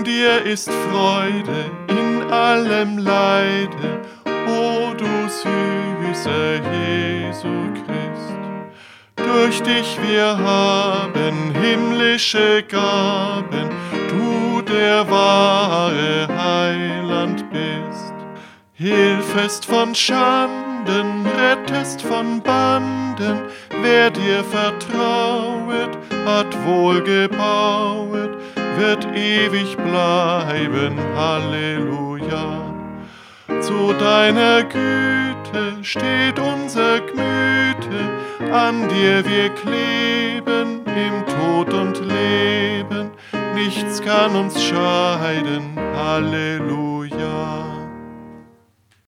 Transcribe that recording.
dir ist Freude in allem Leide, o du süßer Jesu Christ. Durch dich wir haben himmlische Gaben, du der wahre Heiland bist. Hilfest von Schanden, rettest von Banden, wer dir vertrauet, hat wohl gebauet, wird ewig bleiben, Halleluja. Zu deiner Güte steht unser Gemüte, an dir wir kleben, im Tod und Leben, nichts kann uns scheiden, Halleluja.